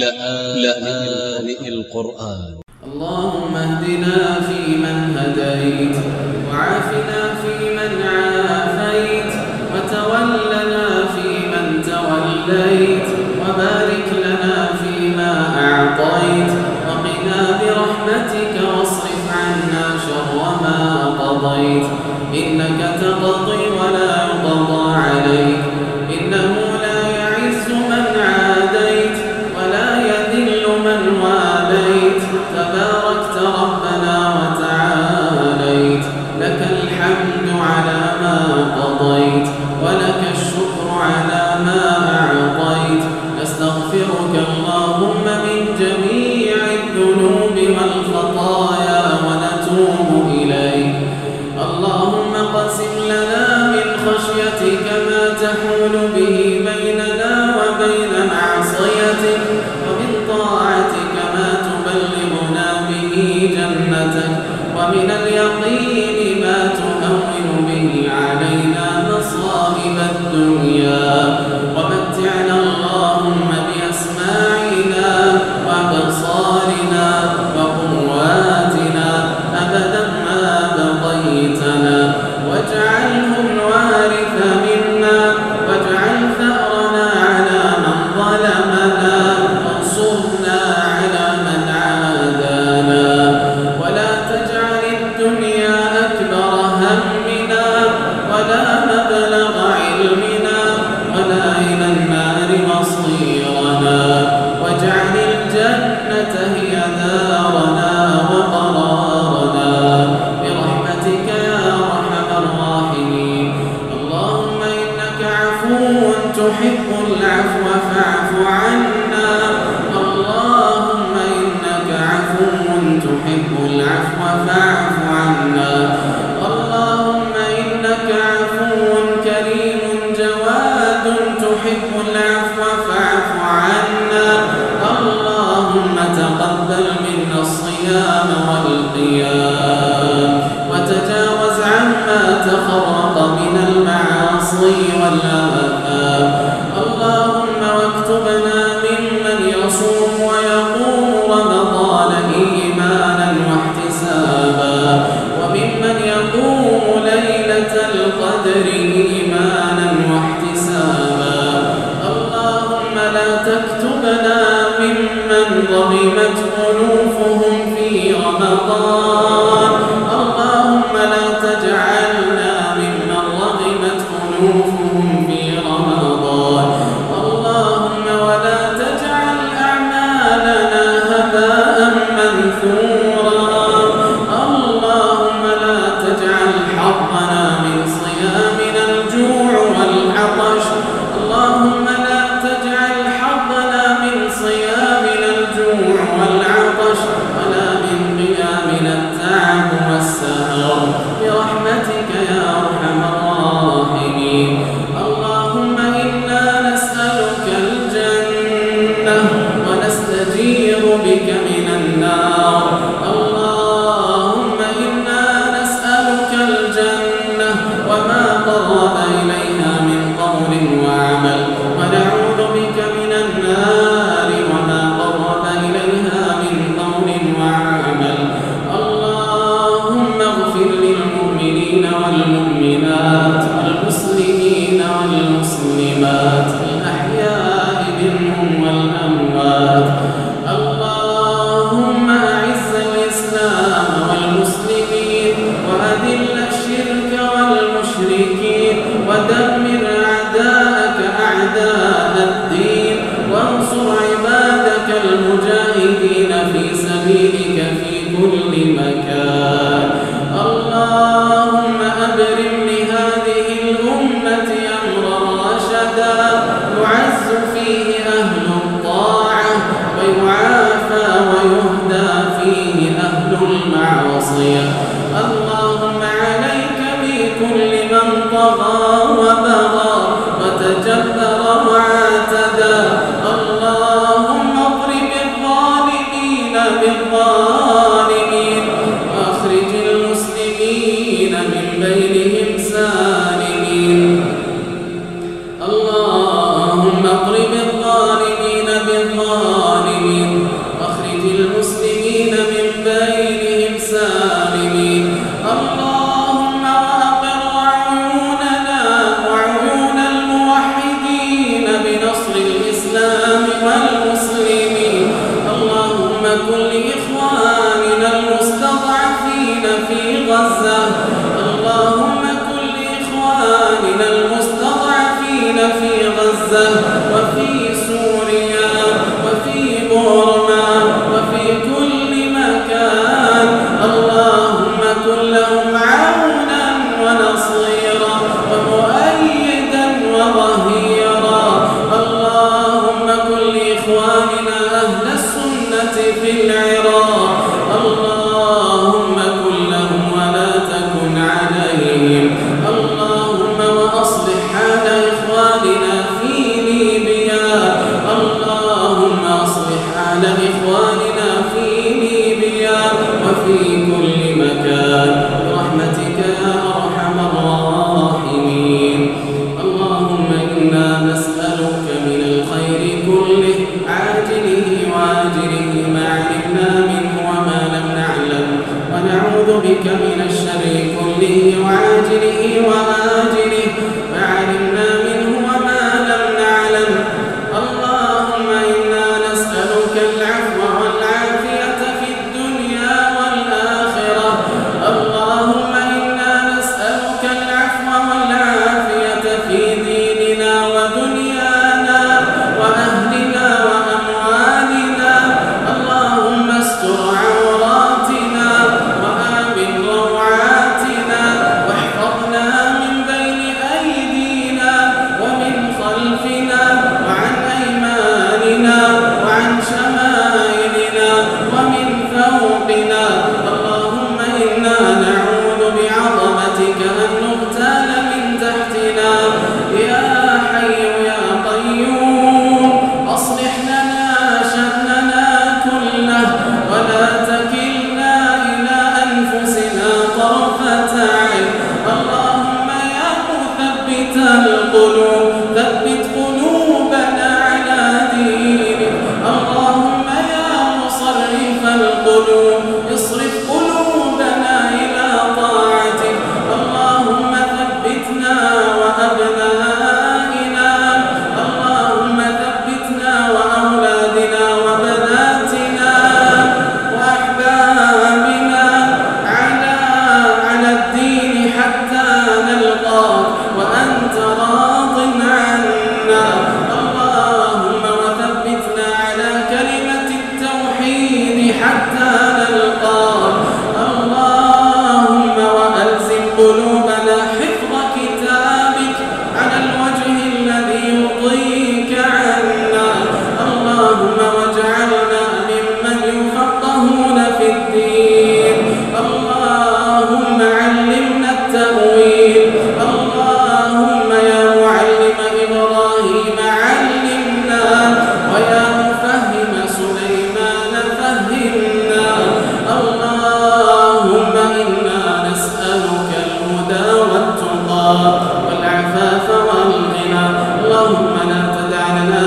لآن القرآن. اللهم اهدنا فيمن هديت، وعافنا فيمن عافيت، وتولنا فيمن توليت، وبارك لنا فيما أعطيت، وقنا برحمتك واصرف عنا شر ما قضيت، إنك تقضي ولا يقضى عليك، إنه لا يعز من عاديت ولا يذل من واليت، تباركت ربنا وتعاليت، لك الحمد على ما قضيت ولك الشكر على ما أعطيت، نستغفرك اللهم من جميع الذنوب والخطايا ونتوب إليك. اللهم قسم لنا من خشيتك ما تحول به بيننا وبين معصيتك، ومن طاعتك ما تبلغنا به جنتك، ومن اليقين ما تهون به علينا مصائب الدنيا، ومتعنا اللهم بأسماعنا وأبصارنا وقواتنا أبدا ما بقيتنا، واجعله الوارث منا، واجعل ثأرنا على من ظلمنا، وانصرنا على من عادانا، ولا تجعل الدنيا أكبر همنا ولا مبلغ علمنا ولا إلى النار مصيرنا، واجعل الجنة هي دارنا وقرارنا برحمتك يا أرحم الراحمين. اللهم إنك عفو تحب العفو فاعف عنا، اللهم إنك عفو تحب العفو فاعف عنا، اللهم إنك عفو كريم جواد تحب العفو فاعف عنا، اللهم تقبل منا الصيام والقيام، وتجاوز عما تخرق من المعاصي والآثام، اللهم واكتبنا ممن يصوم ويقوم رمضان إيمانا واحتسابا، وممن يقوم ليلة القدر إيمانا واحتسابا، اللهم لا تكتبنا ممن ضغمت أنوفهم في رمضان، اللهم لا تجعلنا ممن رغمت أنوفهم في رمضان، اللهم ولا تجعل أعمالنا هباء منثورا، اللهم لا تجعل حظنا من صيامنا الجوع والعطش، اللهم لا تجعل حظنا من صيامنا الجوع والعطش ولا من قيامنا التعب والسهر برحمتك يا أرحم الراحمين. اللهم إنا نسألك الجنة ونستجير بك من النار، اللهم إنا نسألك الجنة وما قرب إليها من قول وعمل، ونعوذ بك من النار وما قرب إليها من قول وعمل. اللهم اغفر للمؤمنين والمؤمنات والمسلمين والمسلمات الأحياء منهم والأموات، اللهم بورما وفي كل مكان. اللهم كن لهم عونا ونصيرا ومؤيدا وظهيرا. اللهم كن لإخواننا أهل السنة في العراق. اللهم كن لهم ولا تكن عليهم. اللهم وأصلح حال إخواننا في ليبيا. اللهم أصلح حال إخواننا في ليبيا وفي كل مكان برحمتك يا أرحم الراحمين. اللهم إنا نسألك من الخير كله عاجله وآجله ما علمنا منه وما لم نعلم، ونعوذ بك من الشر كله وعاجله وآجله ما علمنا منه وما لم نعلم. اللهم إنا نسألك العفو والعافية في الدنيا والآخرة. اللهم إنا نسألك العفو والعافية في ديننا ودنيانا وأهلنا وأموالنا. اللهم استر عوراتنا وآمن روعاتنا واحفظنا من بين أيدينا ومن خلفنا وعن أيماننا وعن شمائلنا ومن فوقنا. اللهم إنا نعوذ بعظمتك أن نغتال من تحتنا. يا حي يا قيوم أصلح لنا شأننا كله ولا تكلنا إلى أنفسنا طرفة عين. اللهم يا مثبت القلوب ثبت قلوبنا على دينك. اللهم يا مصرف القلوب اصرف قلوبنا إلى طاعتك. اللهم ثبتنا وأبنائنا. اللهم ثبتنا وأولادنا وبناتنا وأحبابنا على الدين حتى نلقاك وأنت راض عنا. اللهم وثبتنا على كلمة التوحيد حتى نلقاك. اللهم وألزم قلوبنا حفظ كتابك على الوجه الذي يرضيك عنا. اللهم واجعلنا ممن يفقهون في الدين. اللهم علمنا التأويل. اللهم يا معلم إبراهيم علمنا ويا مفهم سليمان فهمنا. اللهم إنا نسألك الهدى والتقى والعفاف والغنى. اللهم لا تدع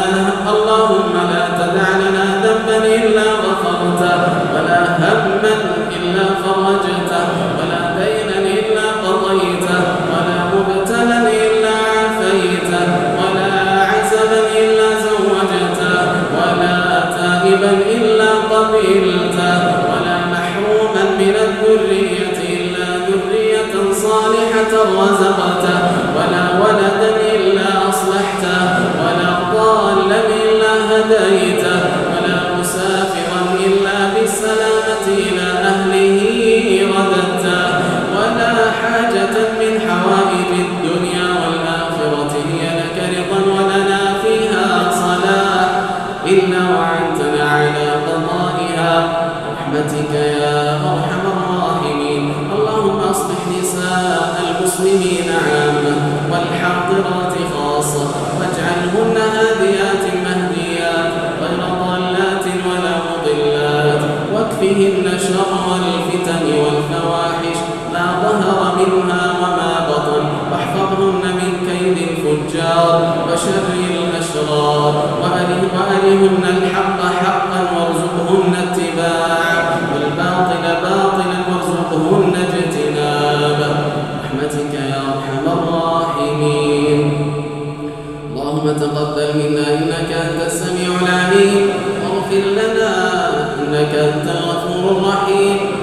لنا ذنبا إلا غفرته ولا هما إلا فرجته ولا دينا إلا قضيته ولا مبتلا إلا عافيته ولا عسلا إلا زوجته ولا تائبا إلا قبلته ولا محروما من الذرية إلا ذرية صالحة رزقته ولا ولدا إلا أصلحته ولا ضالا إلا هديته ولا مسافرا إلا بالسلامة إلى أهله رددته ولا حاجة من حوائج الدنيا والآخرة هي لك رضا ولنا فيها صلاح إلا وعنتنا على قضائها برحمتك يا أرحم الراحمين. اللهم أصلح نساء المسلمين عامة والحاضرات خاصة واجعلهن هاديات مهديات غير ضالات ولا مضلات واكفهن شر الفتن والفواحش ما ظهر منها وما بطن واحفظهن من كيد الفجار وشر الأشرار وأرهن الحق حقا وارزقهن اتباعه والباطل باطلا وارزقهن اجتنابه برحمتك يا أرحم الراحمين. اللهم تقبل منا إنك أنت السميع العليم واغفر لنا إنك أنت الغفور الرحيم.